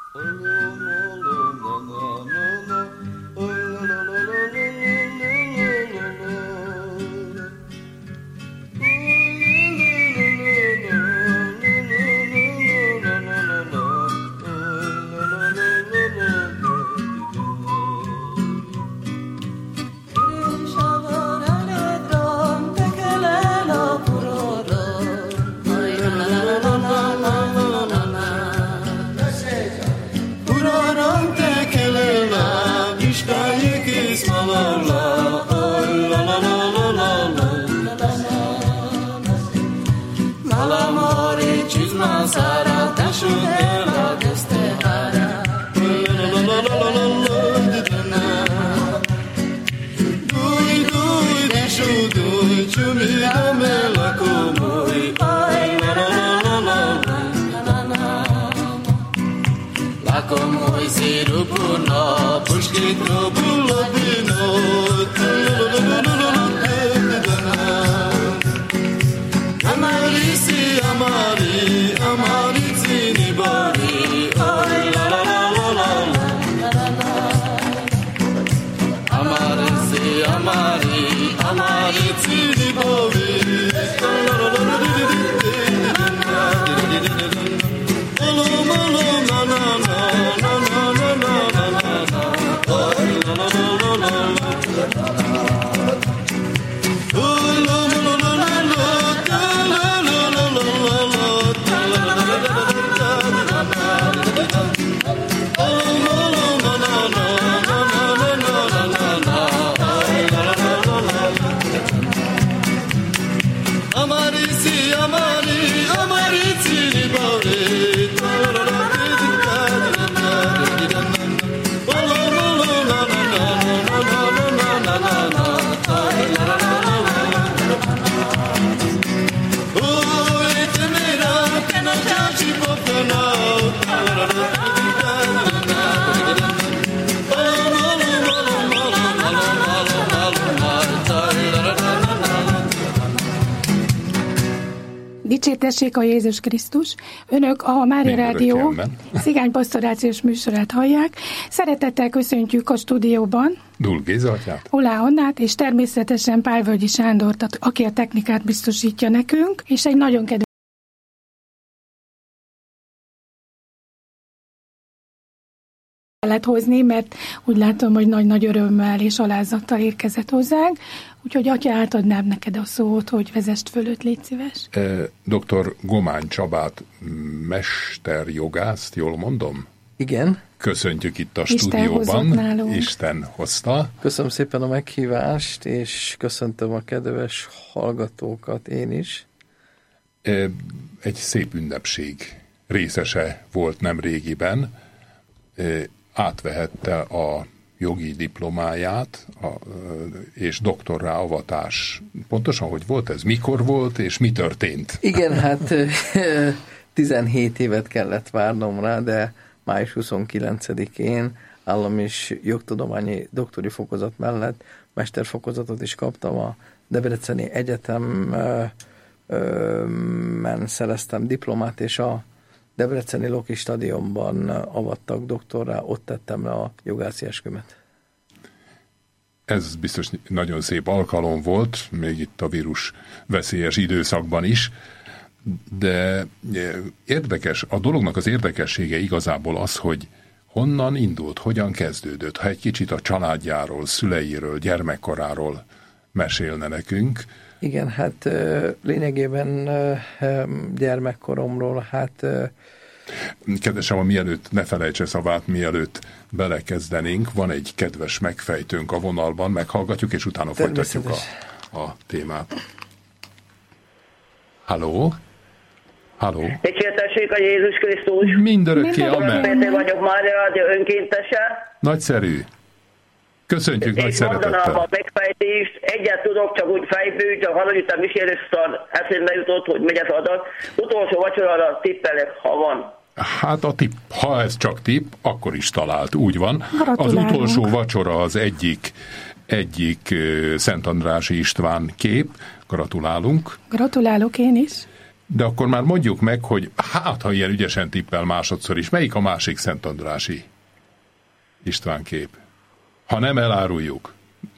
Dicsértessék a Jézus Krisztus! Önök a Mária Rádió cigánypastorációs műsorát hallják. Szeretettel köszöntjük a stúdióban Dul Gézát, Olá Annát, és természetesen Pálvölgyi Sándort, aki a technikát biztosítja nekünk, és egy nagyon kedves kellett hozni, mert úgy látom, hogy nagy örömmel és alázattal érkezett hozzánk. Úgyhogy, atya, átadnám neked a szót, hogy vezest fölött, légy szíves. Dr. Gomány Csabát, mesterjogászt, jól mondom? Igen. Köszöntjük itt a stúdióban. Isten hozta. Köszönöm szépen a meghívást, és köszöntöm a kedves hallgatókat én is. Egy szép ünnepség részese volt nemrégiben. Átvehette a jogi diplomáját, és doktorrá avatás. Pontosan, hogy volt ez? Mikor volt, és mi történt? Igen, hát 17 évet kellett várnom rá, de május 29-én állam és jogtudományi doktori fokozat mellett mesterfokozatot is kaptam a Debreceni Egyetemen, szereztem diplomát, és a Debreceni Loki stadionban avattak doktorrá, ott tettem le a jogászi eskümet. Ez biztos nagyon szép alkalom volt, még itt a vírus veszélyes időszakban is, de érdekes, a dolognak az érdekessége igazából az, hogy honnan indult, hogyan kezdődött. Ha egy kicsit a családjáról, szüleiről, gyermekkoráról mesélne nekünk. Igen, hát lényegében gyermekkoromról, hát... Kedvesem, mielőtt ne felejtse szavát, mielőtt belekezdenénk, van egy kedves megfejtőnk a vonalban, meghallgatjuk, és utána folytatjuk a témát. Halló? Halló? Dicsértessék a Jézus Krisztus! Mindörökké, amen! Péter vagyok, Mária Rádió önkéntese. Nagyszerű! Köszönjük nagy szeretettel! És mondanám a megfejtést, egyet tudok, csak úgy fejből, csak valahogy itt a misérősztan eszembe jutott, hogy megy az adat. Utolsó vacsorára tippelek, ha van. Hát a tipp, ha ez csak tipp, akkor is talált, úgy van. Az utolsó vacsora az egyik Szent Andrássy István kép. Gratulálunk. Gratulálok én is. De akkor már mondjuk meg, hogy hát, ha ilyen ügyesen tippel másodszor is, melyik a másik Szentandrási István kép? Ha nem eláruljuk.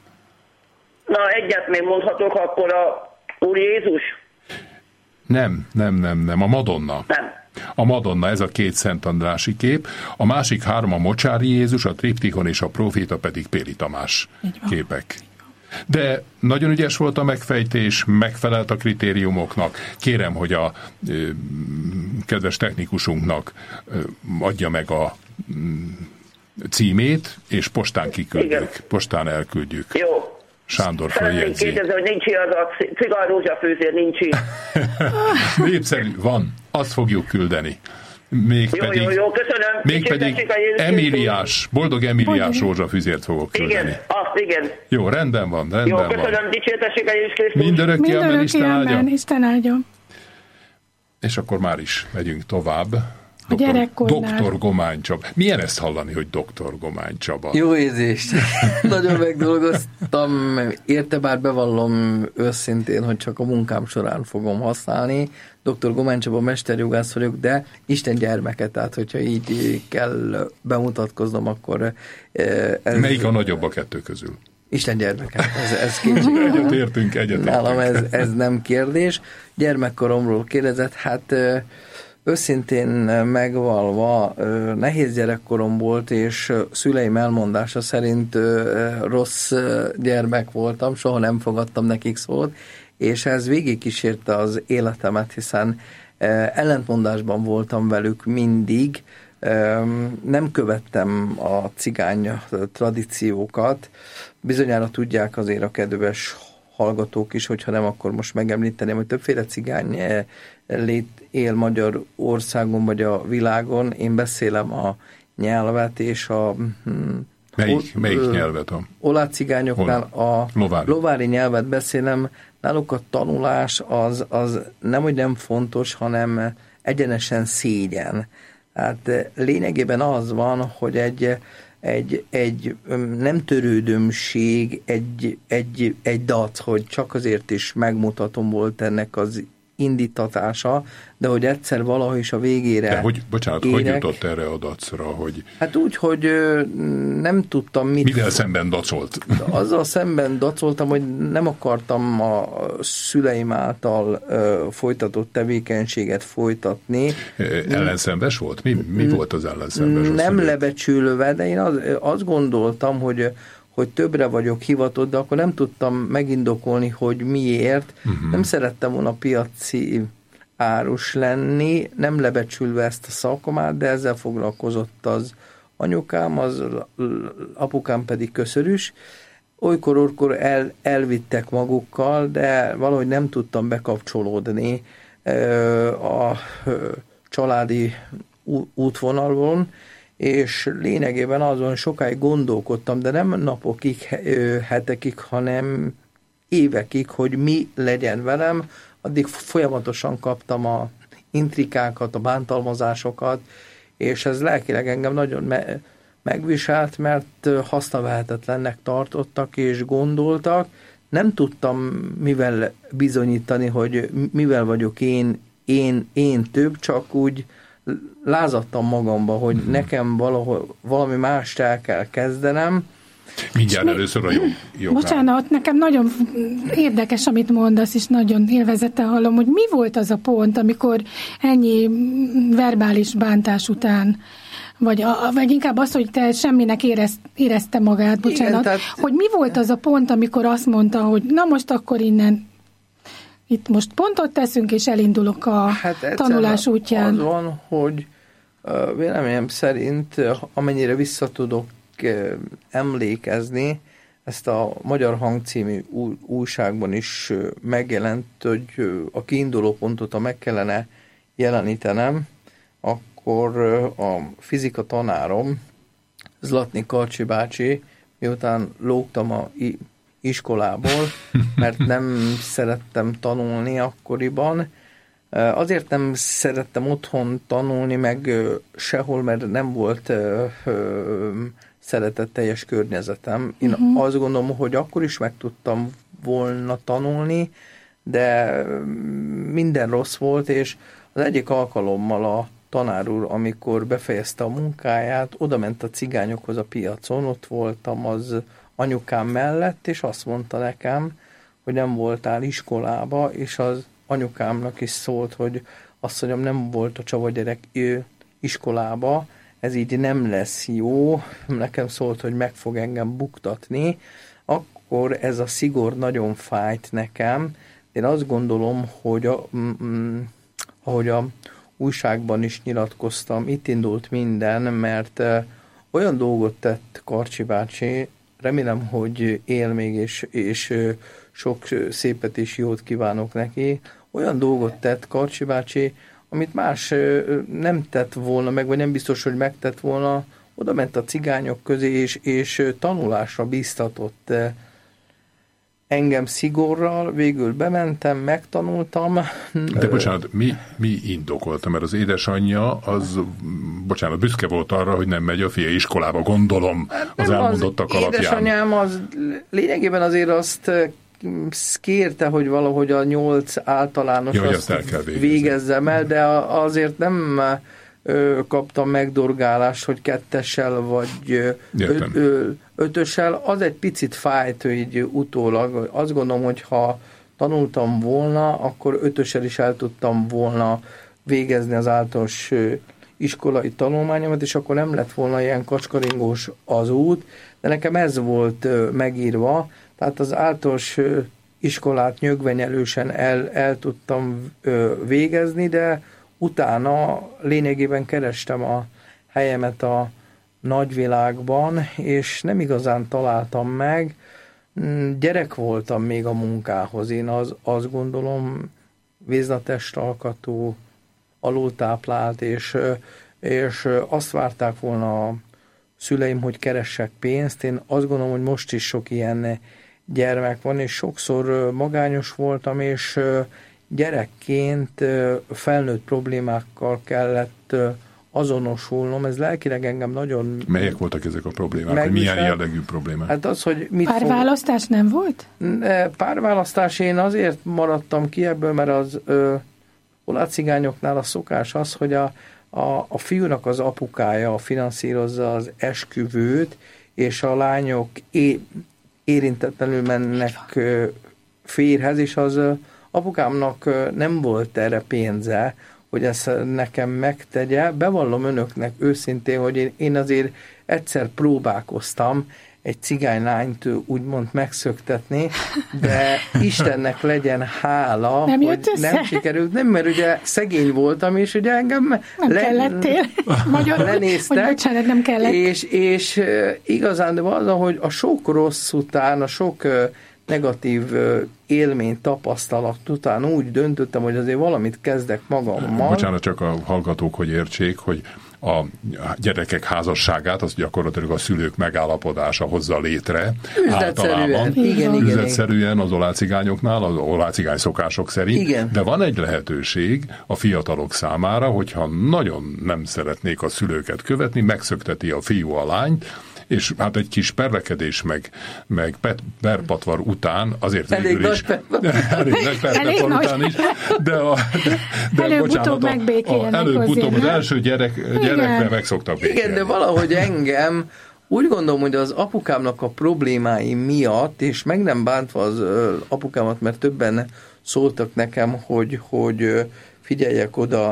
Na, egyet még mondhatok, akkor a Úr Jézus? Nem. A Madonna. Nem. A Madonna, ez a két Szentandrási kép. A másik három a Mocsári Jézus, a Triptikon és a Proféta pedig Péli Tamás képek. De nagyon ügyes volt a megfejtés, megfelelt a kritériumoknak. Kérem, hogy a kedves technikusunknak adja meg a címét, és postán kiküldjük. Igen. Postán elküldjük. Jó. Sándor följegyzi. Szeretném kérdezni, hogy nincs az a cigány rózsafűzér, nincs így. Népszerű, van. Azt fogjuk küldeni. Mégpedig, jó, köszönöm. Mégpedig Emíliás, boldog Emíliás rózsafűzért fogok küldeni. Igen, azt igen. Jó, rendben van. Jó, köszönöm, dicsértessék a Jézus Krisztus. Mindörökké amen, Isten áldja. És akkor már is megyünk tovább. Doktor Gomány Csaba. Milyen ezt hallani, hogy Doktor Gomány Csaba? Jó érzést. Nagyon megdolgoztam. Érte, bár bevallom őszintén, hogy csak a munkám során fogom használni. Dr. Gomány Csaba, mesterjogász vagyok, de Isten gyermeke, tehát hogyha így kell bemutatkoznom, akkor... Melyik a nagyobb a kettő közül? Isten gyermeke. Ez kétségtelen. Egyetértünk. Nálam ez nem kérdés. Gyermekkoromról kérdezett, hát... Őszintén megvalva, nehéz gyerekkorom volt, és szüleim elmondása szerint rossz gyermek voltam, soha nem fogadtam nekik szót, és ez végigkísérte az életemet, hiszen ellentmondásban voltam velük mindig, nem követtem a cigány tradíciókat, bizonyára tudják azért a kedves hallgatók is, hogyha nem, akkor most megemlíteném, hogy többféle cigány él Magyarországon vagy a világon. Én beszélem a nyelvet, és a melyik nyelvet? Oláh cigányoknál a lovári nyelvet beszélem. Náluk a tanulás az nem, hogy nem fontos, hanem egyenesen szégyen. Hát lényegében az van, hogy egy nem törődömség, egy dac, hogy csak azért is megmutatom, volt ennek az indítatása, de hogy egyszer valahogy is a végére... De hogy jutott erre a dacra? Hogy... Hát úgy, hogy nem tudtam mit... Mivel szemben dacolt? Azzal szemben dacoltam, hogy nem akartam a szüleim által folytatott tevékenységet folytatni. Ellenszenves volt? Mi volt az ellenszenves? Nem lebecsülve, de én azt gondoltam, hogy többre vagyok hivatott, de akkor nem tudtam megindokolni, hogy miért. Nem szerettem volna piaci árus lenni, nem lebecsülve ezt a szakmát, de ezzel foglalkozott az anyukám, az apukám pedig köszörűs. Olykor elvittek magukkal, de valahogy nem tudtam bekapcsolódni a családi útvonalon, és lényegében azon sokáig gondolkodtam, de nem napokig, hetekig, hanem évekig, hogy mi legyen velem. Addig folyamatosan kaptam a intrikákat, a bántalmazásokat, és ez lelkileg engem nagyon megviselt, mert hasznavehetetlennek tartottak és gondoltak. Nem tudtam mivel bizonyítani, hogy mivel vagyok én több, csak úgy lázadtam magamba, hogy nekem valami mást el kell kezdenem. Mindjárt először a jobb. Bocsánat, nekem nagyon érdekes, amit mondasz, és nagyon élvezettel hallom, hogy mi volt az a pont, amikor ennyi verbális bántás után, vagy inkább az, hogy te semminek érezte magát, bocsánat, igen, hogy mi volt az a pont, amikor azt mondta, hogy na most akkor innen itt most pontot teszünk, és elindulok a tanulás útján. Az van, hogy véleményem szerint, amennyire visszatudok emlékezni, ezt a Magyar Hang című újságban is megjelent, hogy a kiinduló pontot, ha meg kellene jelenítenem, akkor a fizika tanárom, Zlatni Karcsi bácsi, miután lógtam a iskolából, mert nem szerettem tanulni akkoriban. Azért nem szerettem otthon tanulni, meg sehol, mert nem volt szeretetteljes környezetem. Én azt gondolom, hogy akkor is meg tudtam volna tanulni, de minden rossz volt, és az egyik alkalommal a tanár úr, amikor befejezte a munkáját, oda ment a cigányokhoz a piacon, ott voltam az anyukám mellett, és azt mondta nekem, hogy nem voltál iskolába, és az anyukámnak is szólt, hogy azt mondjam, nem volt a Csaba gyerek iskolába, ez így nem lesz jó, nekem szólt, hogy meg fog engem buktatni, akkor ez a szigor nagyon fájt nekem. Én azt gondolom, hogy ahogy a újságban is nyilatkoztam, itt indult minden, mert olyan dolgot tett Karcsi bácsi, remélem, hogy él még, és sok szépet és jót kívánok neki, olyan dolgot tett Karcsi bácsi, amit más nem tett volna meg, vagy nem biztos, hogy megtett volna, oda ment a cigányok közé, és tanulásra bíztatott engem szigorral, végül bementem, megtanultam. De bocsánat, mi indokolta? Mert az édesanyja az, bocsánat, büszke volt arra, hogy nem megy a fia iskolába, gondolom, az elmondottak alapján. Édesanyám az lényegében azért azt kérte, hogy valahogy a 8 általános azt végezzem el, de azért nem kaptam megdorgálást, hogy 2-essel vagy 5-össel. Az egy picit fájt, hogy utólag. Azt gondolom, hogy ha tanultam volna, akkor 5-össel is el tudtam volna végezni az általános iskolai tanulmányomat, és akkor nem lett volna ilyen kacskaringós az út, de nekem ez volt megírva, tehát az általános iskolát nyögvenyelősen el tudtam végezni, de utána lényegében kerestem a helyemet a nagyvilágban, és nem igazán találtam meg. Gyerek voltam még a munkához. Én azt gondolom, véznatestalkatú, alultáplált, és azt várták volna a szüleim, hogy keressek pénzt. Én azt gondolom, hogy most is sok ilyen gyermek van, és sokszor magányos voltam, és gyerekként felnőtt problémákkal kellett azonosulnom. Ez lelkileg engem nagyon... Melyek voltak ezek a problémák? Hogy milyen jellegű problémák? Hát az, hogy párválasztás nem volt? Párválasztás, én azért maradtam ki ebből, mert az olácigányoknál a szokás az, hogy a fiúnak az apukája finanszírozza az esküvőt, és a lányok érintetlenül mennek férhez, és az apukámnak nem volt erre pénze, hogy ezt nekem megtegye. Bevallom önöknek őszintén, hogy én azért egyszer próbálkoztam egy cigánylányt úgymond megszöktetni, de Istennek legyen hála, nem hogy nem sikerült. Nem, mert ugye szegény voltam, és ugye engem kellettél. Lenéztek, hogy bocsánat, nem kellett. És igazán, de az, hogy a sok rossz után, a sok negatív élmény, tapasztalat után úgy döntöttem, hogy azért valamit kezdek magammal. Bocsánat, csak a hallgatók, hogy értsék, hogy a gyerekek házasságát, az gyakorlatilag a szülők megállapodása hozza létre. Általában. Üzletszerűen az olácigányoknál, az olácigány szokások szerint. Igen. De van egy lehetőség a fiatalok számára, hogyha nagyon nem szeretnék a szülőket követni, megszökteti a fiú a lányt, és hát egy kis perlekedés meg perpatvar után, azért végül is elég nagy perpatvar után is, de előbb-utóbb előbb-utóbb az első gyerekre meg szoktak békélni. Igen, de valahogy engem úgy gondolom, hogy az apukámnak a problémái miatt, és meg nem bántva az apukámat, mert többen szóltak nekem, hogy figyeljek oda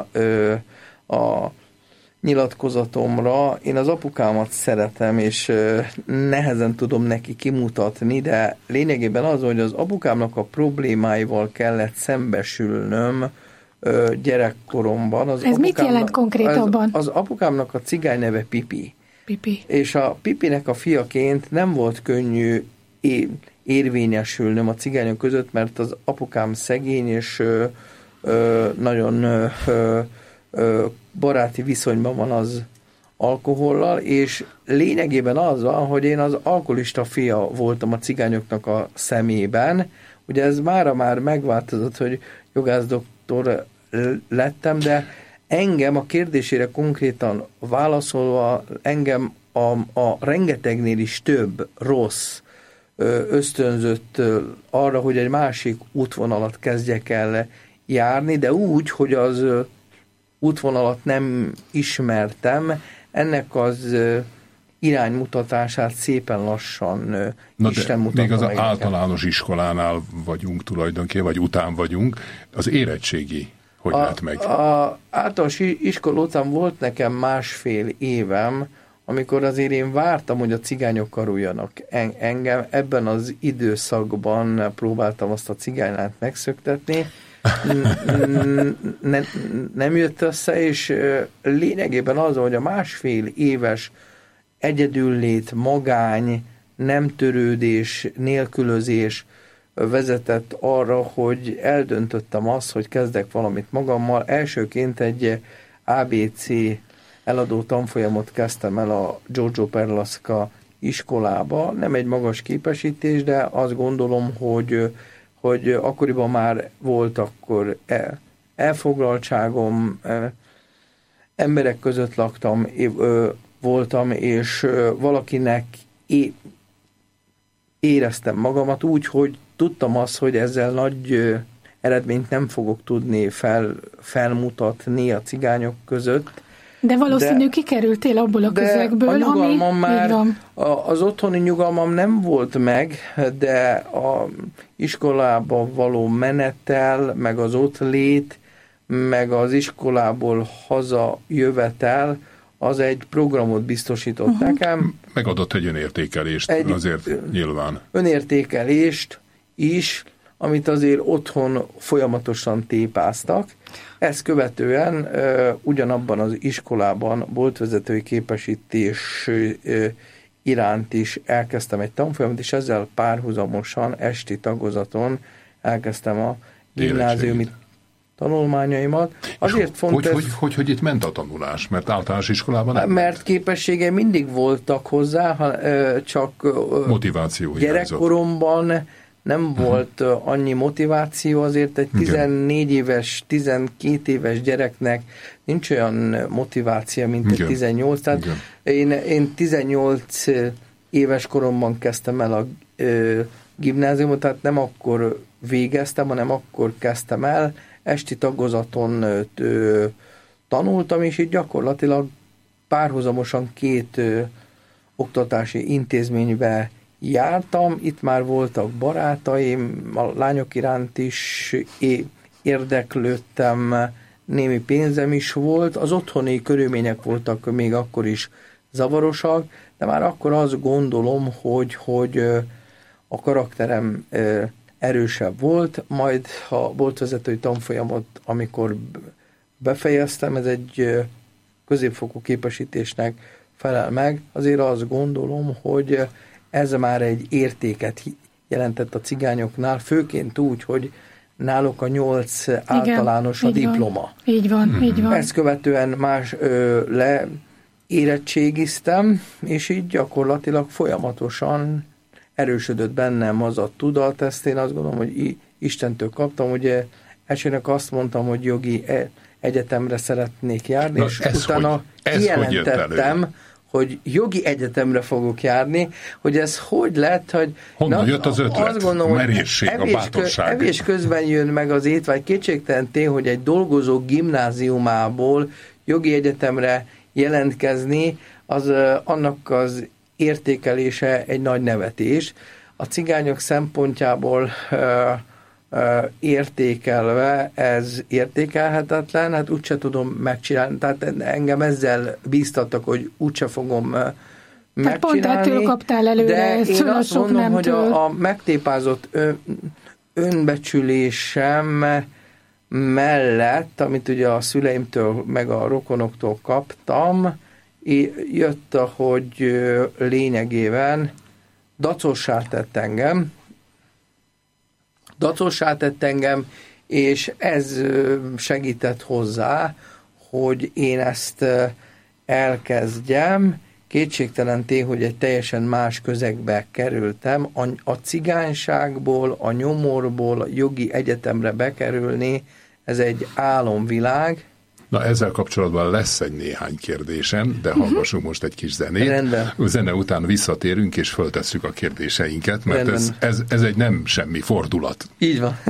a nyilatkozatomra. Én az apukámat szeretem, és nehezen tudom neki kimutatni, de lényegében az, hogy az apukámnak a problémáival kellett szembesülnöm gyerekkoromban. Ez mit jelent konkrétabban? Az apukámnak a cigány neve Pipi. Pipi. És a Pipinek a fiaként nem volt könnyű érvényesülnöm a cigányok között, mert az apukám szegény, és nagyon baráti viszonyban van az alkohollal, és lényegében az van, hogy én az alkoholista fia voltam a cigányoknak a szemében. Ugye ez mára már megváltozott, hogy jogász-doktor lettem, de engem a kérdésére konkrétan válaszolva, engem a rengetegnél is több rossz ösztönzött arra, hogy egy másik útvonalat kezdjek el járni, de úgy, hogy az útvonalat nem ismertem, ennek az iránymutatását szépen lassan Isten mutatta még az meg általános iskolánál vagyunk tulajdonképpen, vagy után vagyunk, az érettségi hogy lett meg? A általános iskola után volt nekem 1,5 évem, amikor azért én vártam, hogy a cigányok karoljanak engem. Ebben az időszakban próbáltam azt a cigánylát megszöktetni. Nem jött össze, és lényegében az, hogy a 1,5 éves egyedüllét, magány, nem törődés, nélkülözés vezetett arra, hogy eldöntöttem azt, hogy kezdek valamit magammal. Elsőként egy ABC eladó tanfolyamot kezdtem el a Giorgio Perlasca iskolába. Nem egy magas képesítés, de azt gondolom, hogy akkoriban már volt akkor elfoglaltságom, emberek között voltam, és valakinek éreztem magamat úgy, hogy tudtam azt, hogy ezzel nagy eredményt nem fogok tudni felmutatni a cigányok között. De valószínű kikerültél abból a közegből, a nyugalmam ami már, van. az otthoni nyugalmam nem volt meg, de a iskolába való menetel, meg az ott lét, meg az iskolából hazajövetel, az egy programot biztosított nekem. Megadott egy önértékelést, azért nyilván. Önértékelést is, amit azért otthon folyamatosan tépáztak. Ezt követően ugyanabban az iskolában boltvezetői képesítés iránt is elkezdtem egy tanfolyamot, és ezzel párhuzamosan esti tagozaton elkezdtem a gimnáziumi tanulmányaimat. Azért fontos... Hogy itt ment a tanulás? Mert általános iskolában nem Mert képességei mindig voltak hozzá, csak motiváció gyerekkoromban nem volt annyi motiváció, azért egy 14 éves, 12 éves gyereknek nincs olyan motiváció, mint egy 18. Tehát én 18 éves koromban kezdtem el a gimnáziumot, tehát nem akkor végeztem, hanem akkor kezdtem el. Esti tagozaton tanultam, és így gyakorlatilag párhuzamosan 2 oktatási intézménybe jártam, itt már voltak barátaim, a lányok iránt is érdeklődtem, némi pénzem is volt, az otthoni körülmények voltak még akkor is zavarosak, de már akkor azt gondolom, hogy a karakterem erősebb volt, majd a boltvezetői tanfolyamot, amikor befejeztem, ez egy középfokú képesítésnek felel meg, azért azt gondolom, hogy ez már egy értéket jelentett a cigányoknál, főként úgy, hogy náluk a 8 általános a diploma. Így van, így van. Ezt követően érettségiztem, és így gyakorlatilag folyamatosan erősödött bennem az a tudat, ezt én azt gondolom, hogy Istentől kaptam, ugye elsőnek azt mondtam, hogy jogi egyetemre szeretnék járni, és utána kijelentettem, hogy jogi egyetemre fogok járni, hogy ez hogy lett, hogy... Honnan jött az ötlet? Azt gondolom, merészség, a bátorság. Evés közben jön meg az étvágy, kétségtelen tény, hogy egy dolgozó gimnáziumából jogi egyetemre jelentkezni, az annak az értékelése egy nagy nevetés. A cigányok szempontjából értékelve ez értékelhetetlen, hát úgyse tudom megcsinálni, tehát engem ezzel bíztattak, hogy úgyse fogom megcsinálni. Pont ettől kaptál előre, de én azt mondom, nemtől. hogy a megtépázott önbecsülésem mellett, amit ugye a szüleimtől meg a rokonoktól kaptam, jött, hogy lényegében dacossá tett engem, és ez segített hozzá, hogy én ezt elkezdjem. Kétségtelen tény, hogy egy teljesen más közegbe kerültem. A cigányságból, a nyomorból, a jogi egyetemre bekerülni, ez egy álomvilág, Na, ezzel kapcsolatban lesz egy néhány kérdésem, de hallgassunk most egy kis zenét. Rendben. Zene után visszatérünk, és föltesszük a kérdéseinket, mert ez egy nem semmi fordulat. Így van.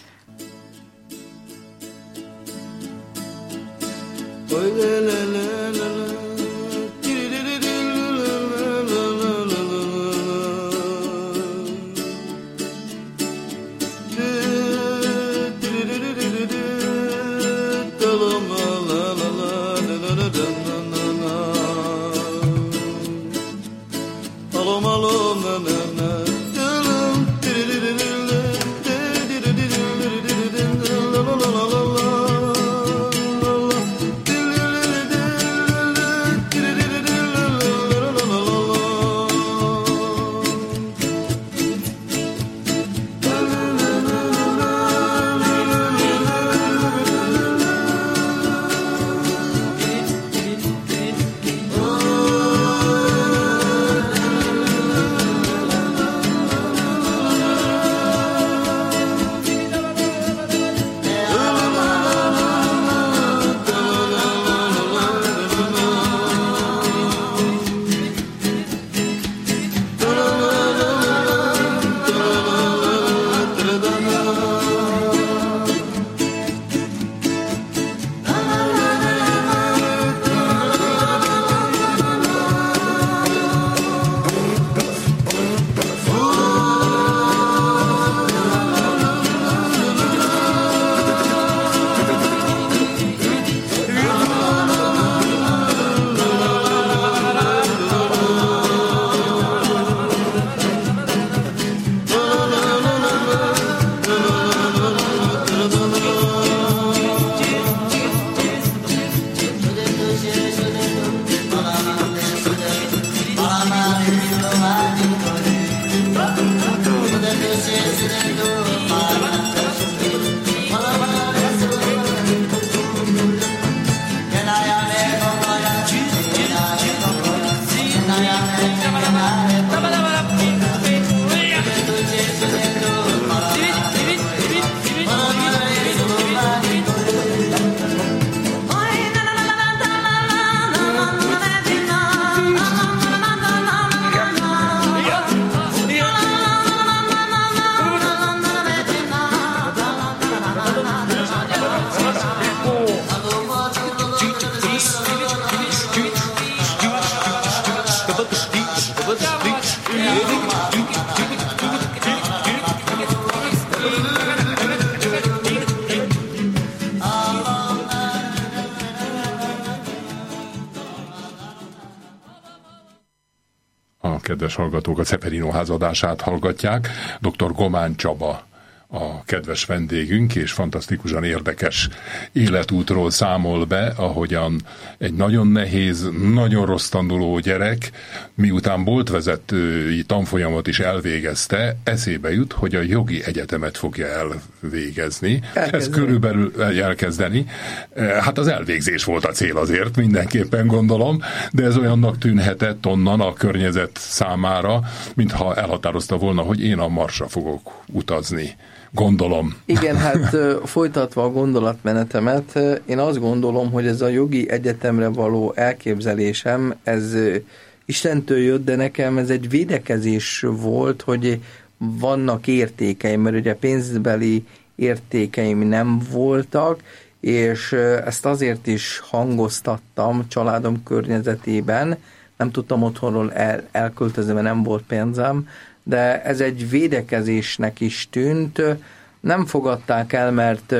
Kedves hallgatók, a Ceperino ház adását hallgatják. Dr. Gomán Csaba a kedves vendégünk, és fantasztikusan érdekes életútról számol be, ahogyan egy nagyon nehéz, nagyon rossz tanuló gyerek, miután boltvezetői tanfolyamot is elvégezte, eszébe jut, hogy a jogi egyetemet fogja elvégezni. Ez körülbelül elkezdeni. Hát az elvégzés volt a cél azért, mindenképpen gondolom, de ez olyannak tűnhetett onnan a környezet számára, mintha elhatározta volna, hogy én a Marsra fogok utazni. Gondolom. Igen, hát folytatva a gondolatmenetemet, én azt gondolom, hogy ez a jogi egyetemre való elképzelésem, ez Istentől jött, de nekem ez egy védekezés volt, hogy vannak értékeim, mert ugye pénzbeli értékeim nem voltak, és ezt azért is hangoztattam családom környezetében, nem tudtam otthonról elköltözni, mert nem volt pénzem, de ez egy védekezésnek is tűnt. Nem fogadták el, mert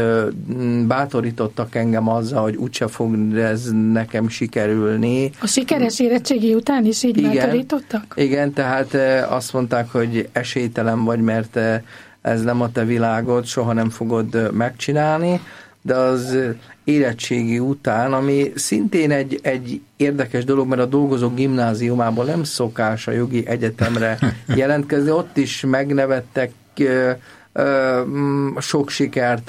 bátorítottak engem azzal, hogy úgyse fog ez nekem sikerülni. A sikeres érettségi után is így bátorítottak? Igen, tehát azt mondták, hogy esélytelen vagy, mert ez nem a te világod, soha nem fogod megcsinálni, de az érettségi után, ami szintén egy érdekes dolog, mert a Dolgozók Gimnáziumában nem szokás a jogi egyetemre jelentkezni, ott is megnevettek, sok sikert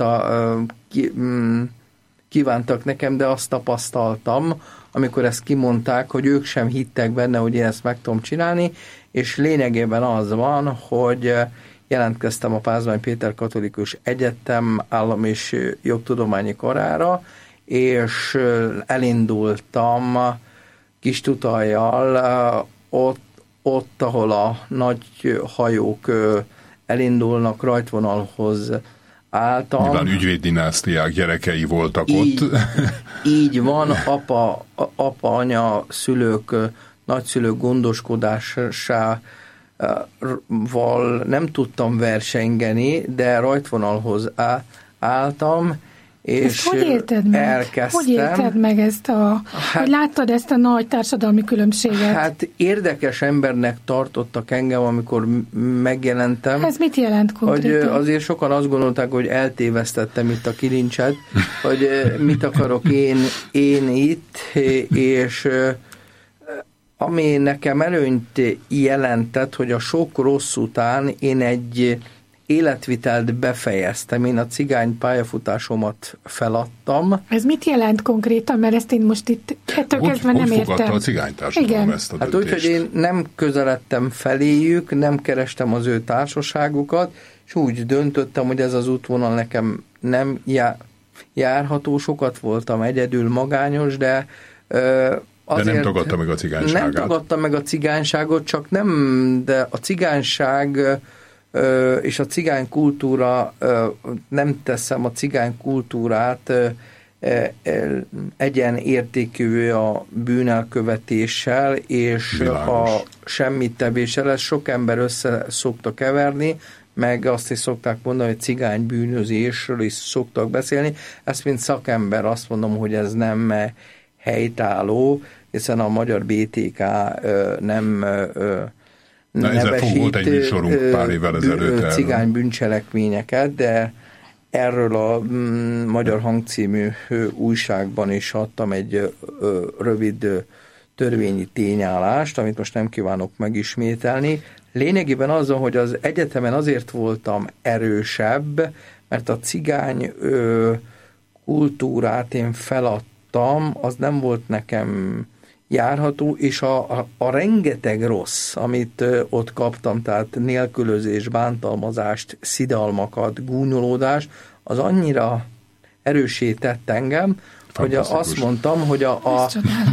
kívántak nekem, de azt tapasztaltam, amikor ezt kimondták, hogy ők sem hittek benne, hogy én ezt meg tudom csinálni, és lényegében az van, hogy jelentkeztem a Pázmány Péter Katolikus Egyetem állam és jogtudományi karára, és elindultam Kis-Tutajjal, ott, ahol a nagy hajók elindulnak, rajtvonalhoz álltam. Nyilván ügyvéddinásztiák gyerekei voltak ott. Így van, apa, anya, szülők, nagyszülők gondoskodásával nem tudtam versengeni, de rajtvonalhoz álltam, és hogy élted meg? elkezdtem. Hogy élted meg ezt hogy láttad ezt a nagy társadalmi különbséget? Hát érdekes embernek tartottak engem, amikor megjelentem. Ez mit jelent konkrétan? Hogy azért sokan azt gondolták, hogy eltévesztettem itt a kilincset, hogy mit akarok én itt, és ami nekem előnyt jelentett, hogy a sok rossz után én egy életvitelt befejeztem. Én a cigány pályafutásomat feladtam. Ez mit jelent konkrétan? Mert ezt én most itt ettől kezdve nem értem. Hogy fogadta a cigánytársadalom ezt a döntést? Hát úgy, hogy én nem közeledtem feléjük, nem kerestem az ő társaságukat, és úgy döntöttem, hogy ez az útvonal nekem nem járható. Sokat voltam egyedül, magányos, de azért nem tagadta meg a cigányságát. Nem tagadta meg a cigányságot, csak nem, de a cigányság és a cigány kultúra, nem teszem a cigány kultúrát egyenértékű a bűnelkövetéssel és világos. A semmittevőssel. Ezt sok ember össze szokta keverni, meg azt is szokták mondani, hogy cigány bűnözésről is szoktak beszélni. Ezt mint szakember azt mondom, hogy ez nem helytálló, hiszen a magyar BTK nem nevesít volt egy műsorunk pár évvel ezelőtt cigány bűncselekményeket, de erről a Magyar Hang című újságban is adtam egy rövid törvényi tényállást, amit most nem kívánok megismételni. Lényegében azon, hogy az egyetemen azért voltam erősebb, mert a cigány kultúrát én feladtam, az nem volt nekem járható, és a rengeteg rossz, amit ott kaptam, tehát nélkülözés, bántalmazást, szidalmakat, gúnyolódást, az annyira erőssé tett engem, hogy azt mondtam, hogy a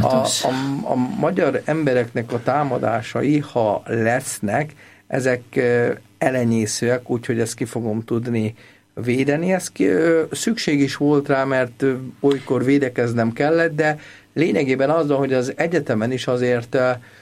magyar embereknek a támadásai, ha lesznek, ezek elenyészőek, úgyhogy ezt ki fogom tudni védeni. Ez szükség is volt rá, mert olykor védekeznem kellett, de lényegében azzal, hogy az egyetemen is azért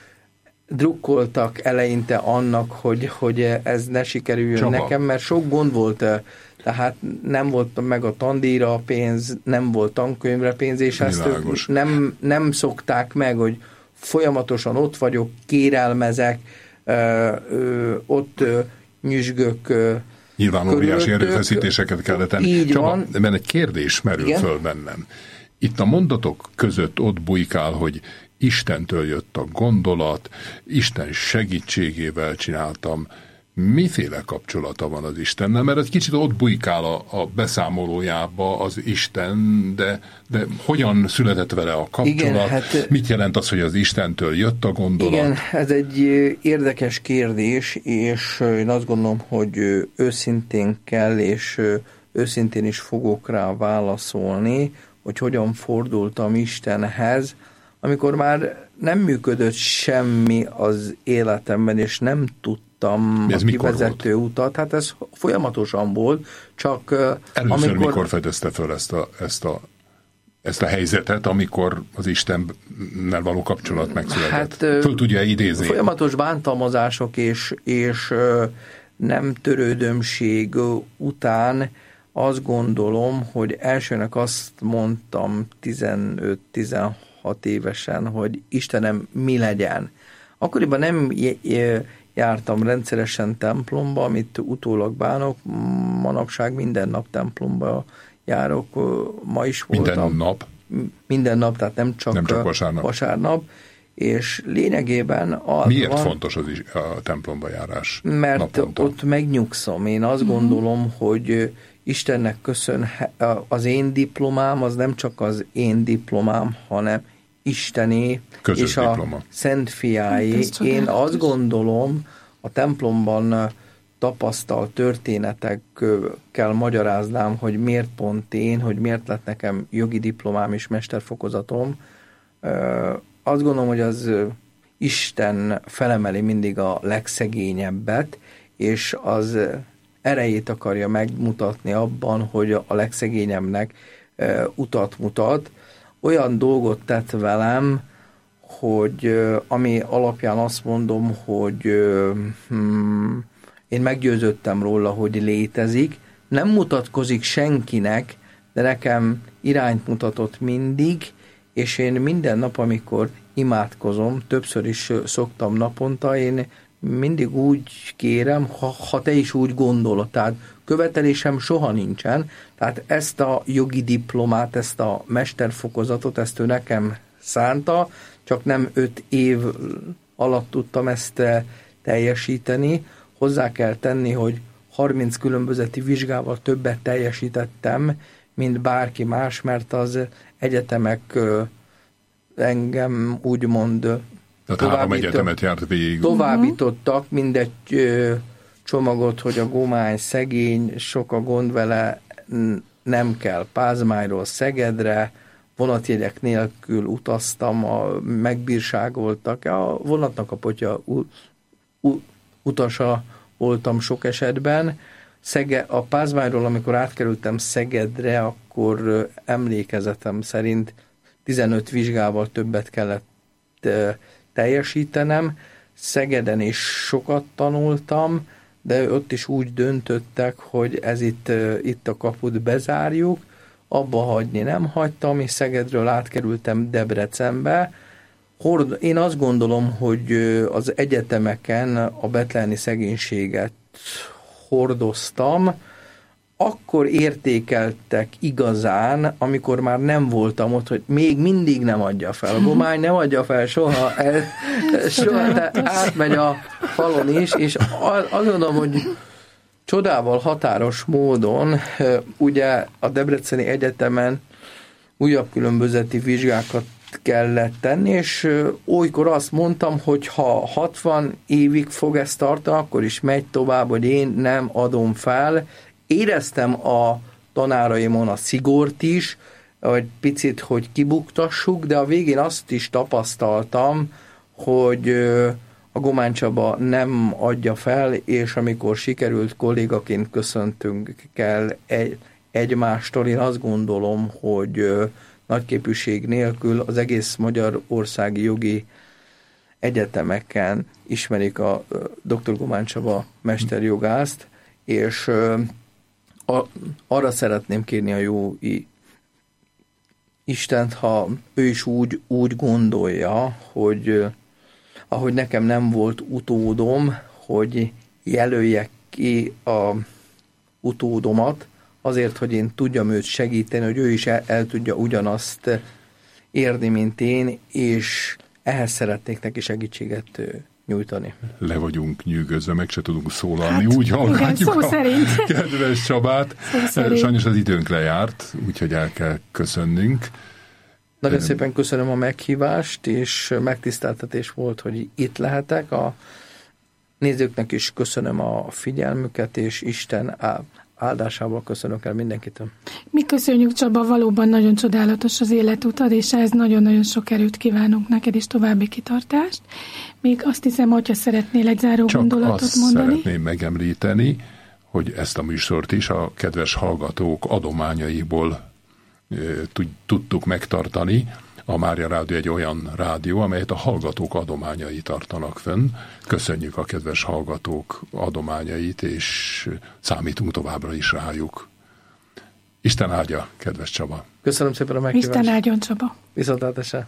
drukkoltak eleinte annak, hogy ez ne sikerüljön Csaba. Nekem, mert sok gond volt, tehát nem volt meg a tandíjra pénz, nem volt tankönyvre pénz, és ezt nem szokták meg, hogy folyamatosan ott vagyok, kérelmezek, ott nyüzsgök. Nyilván óriási erőfeszítéseket kellett tenni. Csaba, mert egy kérdés merül föl bennem. Itt a mondatok között ott bujkál, hogy Istentől jött a gondolat, Isten segítségével csináltam. Miféle kapcsolata van az Istennel? Mert egy kicsit ott bujkál a beszámolójába az Isten, de hogyan született vele a kapcsolat? Igen, mit jelent az, hogy az Istentől jött a gondolat? Igen, ez egy érdekes kérdés, és én azt gondolom, hogy őszintén kell, és őszintén is fogok rá válaszolni, hogy hogyan fordultam Istenhez, amikor már nem működött semmi az életemben, és nem tudtam a kivezető utat. Hát ez folyamatosan volt, csak először mikor fedezte föl ezt a helyzetet, amikor az Istennel való kapcsolat megszületett? Hát, föl tudja idézni? Folyamatos bántalmazások és nem törődömség után azt gondolom, hogy elsőnek azt mondtam 15-16 évesen, hogy Istenem, mi legyen. Akkoriban nem jártam rendszeresen templomba, amit utólag bánok, manapság minden nap templomba járok, ma is voltam. Minden nap? Minden nap, tehát nem csak vasárnap. És lényegében miért fontos a templomba járás? Mert naponta? Ott megnyugszom. Én azt gondolom, hogy Istennek az én diplomám, az nem csak az én diplomám, hanem Istené közös és diploma. A Szent Fiáé. Én azt gondolom, a templomban tapasztalt történetekkel magyaráznám, hogy miért pont én, hogy miért lett nekem jogi diplomám és mesterfokozatom, azt gondolom, hogy az Isten felemeli mindig a legszegényebbet, és az erejét akarja megmutatni abban, hogy a legszegényebbnek utat mutat. Olyan dolgot tett velem, hogy ami alapján azt mondom, hogy én meggyőződtem róla, hogy létezik. Nem mutatkozik senkinek, de nekem irányt mutatott mindig, és én minden nap, amikor imádkozom, többször is szoktam naponta, én mindig úgy kérem, ha te is úgy gondolod, tehát követelésem soha nincsen, tehát ezt a jogi diplomát, ezt a mesterfokozatot, ezt ő nekem szánta, csak nem 5 év alatt tudtam ezt teljesíteni. Hozzá kell tenni, hogy 30 különbözeti vizsgával többet teljesítettem, mint bárki más, mert az egyetemek engem úgymond tehát 3 egyetemet járt végig. Továbbítottak mindegy csomagot, hogy a Gomány szegény, sok a gond vele, nem kell Pázmányról Szegedre, vonatjegyek nélkül utaztam, megbírságoltak, a vonatnak a potya utasa voltam sok esetben. A Pázmányról, amikor átkerültem Szegedre, akkor emlékezetem szerint 15 vizsgával többet kellett teljesítenem. Szegeden is sokat tanultam, de ott is úgy döntöttek, hogy ez itt a kaput bezárjuk, abba hagyni nem hagytam, és Szegedről átkerültem Debrecenbe. Én azt gondolom, hogy az egyetemeken a betleni szegénységet hordoztam, akkor értékeltek igazán, amikor már nem voltam ott, hogy még mindig nem adja fel. A Gomány nem adja fel soha, soha átmegy a falon is, és azt mondom, hogy csodával határos módon, ugye a Debreceni Egyetemen újabb különbözeti vizsgákat kellett tenni, és olykor azt mondtam, hogy ha 60 évig fog ezt tartani, akkor is megy tovább, hogy én nem adom fel. Éreztem a tanáraimon a szigort is, vagy picit, hogy kibuktassuk, de a végén azt is tapasztaltam, hogy a Gomány Csaba nem adja fel, és amikor sikerült, kollégaként köszöntünk kell egymástól, én azt gondolom, hogy nagyképűség nélkül az egész magyarországi jogi egyetemeken ismerik a dr. Gomány Csaba mesterjogászt, és arra szeretném kérni a jó Istent, ha ő is úgy gondolja, hogy ahogy nekem nem volt utódom, hogy jelöljek ki a utódomat, azért, hogy én tudjam őt segíteni, hogy ő is el tudja ugyanazt érni, mint én, és ehhez szeretnék neki segítséget nyújtani. Le vagyunk nyűgözve, meg se tudunk szólalni, hát, úgy hallgatjuk igen, szó szerint. Kedves Csabát. Sajnos az időnk lejárt, úgyhogy el kell köszönnünk. Nagyon szépen köszönöm a meghívást, és megtiszteltetés volt, hogy itt lehetek. A nézőknek is köszönöm a figyelmüket, és Isten áldásával köszönök el mindenkitől. Mi köszönjük, Csaba, valóban nagyon csodálatos az életutad, és ehhez nagyon-nagyon sok erőt kívánunk neked, és további kitartást. Még azt hiszem, hogyha szeretnél egy záró gondolatot mondani. Csak azt szeretném megemlíteni, hogy ezt a műsort is a kedves hallgatók adományaiból tudtuk megtartani. A Mária Rádió egy olyan rádió, amelyet a hallgatók adományai tartanak fönn. Köszönjük a kedves hallgatók adományait, és számítunk továbbra is rájuk. Isten áldja, kedves Csaba! Köszönöm szépen a meghívást! Isten áldjon, Csaba! Viszontlátásra!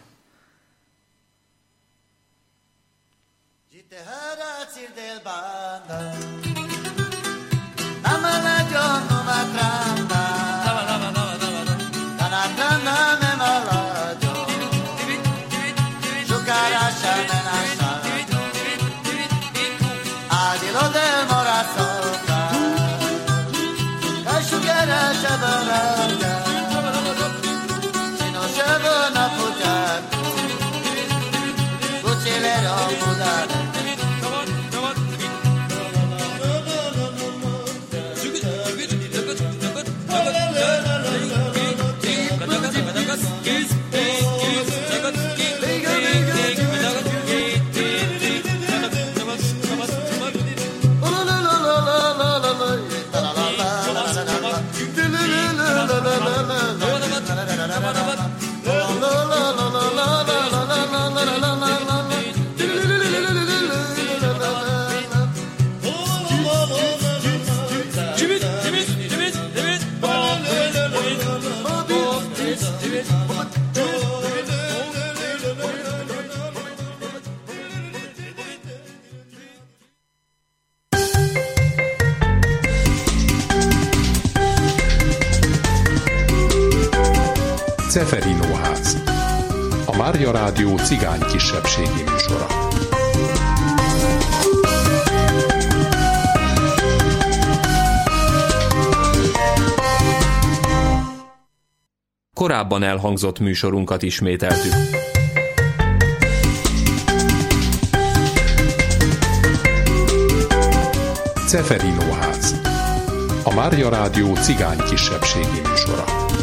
Mária Rádió cigány kisebbségi műsora. Korábban elhangzott műsorunkat ismételtük. Ceferino ház. A Mária Rádió cigány kisebbségi műsora.